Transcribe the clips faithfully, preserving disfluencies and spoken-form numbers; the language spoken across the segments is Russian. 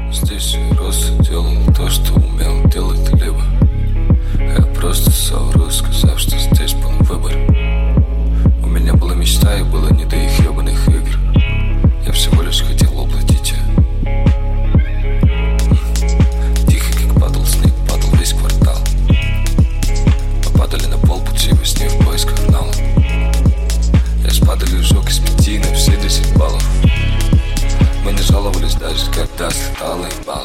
Здесь я рос и делал то, что умел делать либо. Я просто совру, сказав, что здесь был выбор. У меня была мечта и было не до их ебаных игр. Я всего лишь хотел воплотить ее. Тихо, как падал снег, падал весь квартал. Попадали на полпути во сне в поисках нала. Я спадали жёг из пяти на все десять баллов. Мы не жаловались даже, когда слетало и бало.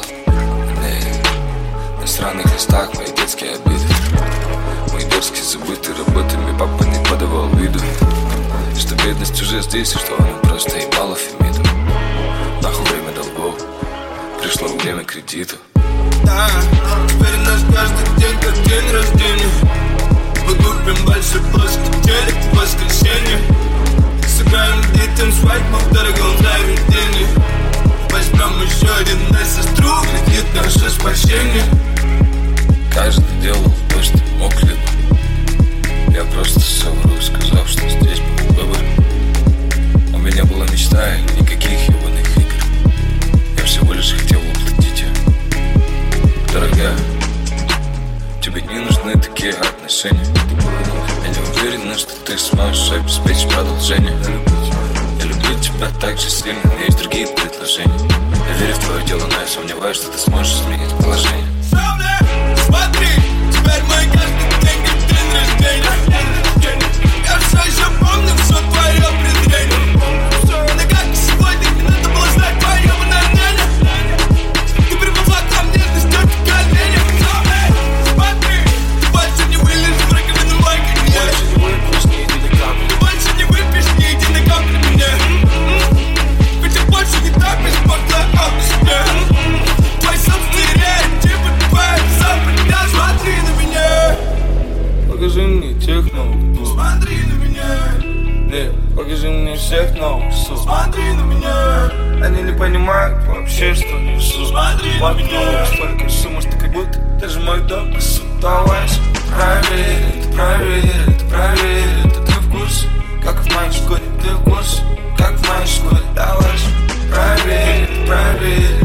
На сраных листах мои детские обиды. Мои дерзкие забыты работами, папа не подавал виду, что бедность уже здесь, и что она просто ебала Фемиду. Нахуй время долгов, пришло время кредитов. Да, теперь наш каждый день как день рождения. Мы купим большой плоский телек в воскресенье. Сыграем детям свадьбу в дорогом заведении. Возьмем еще один на сестру, глядит наше спасение. Каждый делал то, что мог либо. Я просто совру, сказав, что здесь был выбор. У меня была мечта и никаких ебаных игр. Я всего лишь хотел воплотить ее. Дорогая, тебе не нужны такие отношения. Я не уверена, что ты сможешь обеспечить продолжение. Я люблю тебя так же сильно, но есть другие предложения. Я верю в твое дело, но я сомневаюсь, что ты сможешь изменить положение. Смотри, теперь мой каждый день как день рождения. Я все еще помню все твое презрение. Но как и сегодня, не надо было знать твое мнение. Ты привезла ко мне, ты ждешь колени. Смотри, ты больше не вылезешь в раковину мой конец. Ты больше не выпьешь, не иди на капли мне. Ведь я больше не так беспокойно об себе. Твой собственный рейд, типа твоя запад. Смотри на меня. Покажи мне тех новых. Смотри на меня. Не, покажи мне всех новых. Смотри на меня. Они не понимают вообще, что несу. Смотри на меня. Столько сумма, что как будто даже мой дом давай проверь, это проверь, это проверь. Это ты в курсе, как в моей школе. Ты в курсе, как в моей школе. Давай проверь, это проверь.